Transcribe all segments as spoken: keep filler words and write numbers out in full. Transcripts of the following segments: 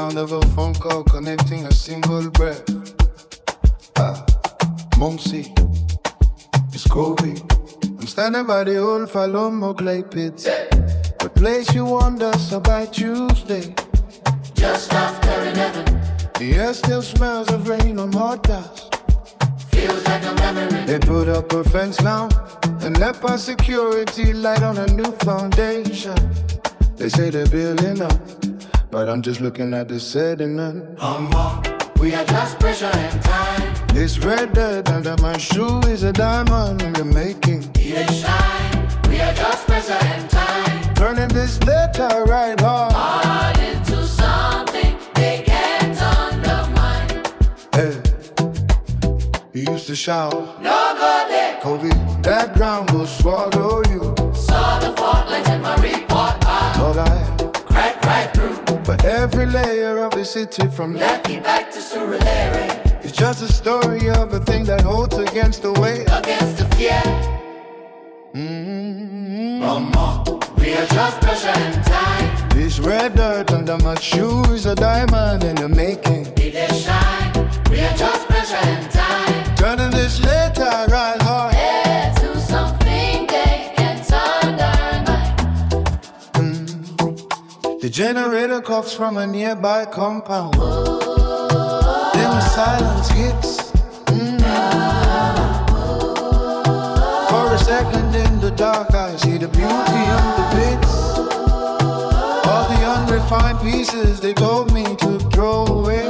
sound of a phone call connecting a single breath. Ah, Mumsy, it's Kobe. I'm standing by the old Falomo clay pits. The place you wander so by Tuesday. Just after eleven. The air still smells of rain on hot dust. Feels like a memory. They put up a fence now and left our security light on a new foundation. They say they're building up, but I'm just looking at the sediment. Um, we are just pressure and time. This red dirt under my shoe is a diamond in the making. It shine. We are just pressure and time. Turning this letter right hard, Hard into something they can't undermine. hey. You used to shout, No go there. Kobe, that ground will swallow you. Saw the fault lines in my report card. All I Crack right through. but every layer of the city from Lucky back to Surulere. it's just a story of a thing that holds against the weight. Against the fear. Mm-hmm. Mama, we are just pressure and time. This red dirt under my shoe is a diamond in the making. It shine. We are just pressure and time. Turning this letter right hard, Yeah, to something they can't undermine. mm. The generator coughs from a nearby compound. Then the silence hits. Mm. For a second in the dark I see the beauty of the bits. All the unrefined pieces they told me to throw away.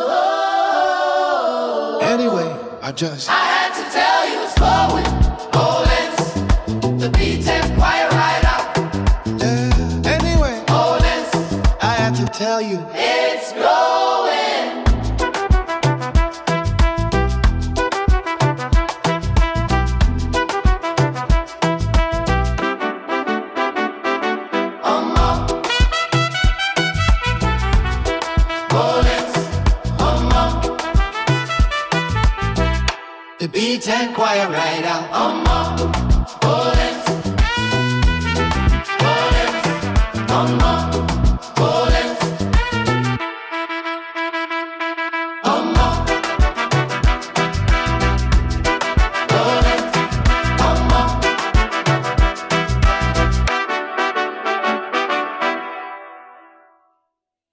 Anyway, I just I had to tell you it's going. Olens, the beat and quiet right out. yeah. Anyway, Olens, I had to tell you. it's growing. Mama, Olens, mama. The beat and quiet right out. Mama.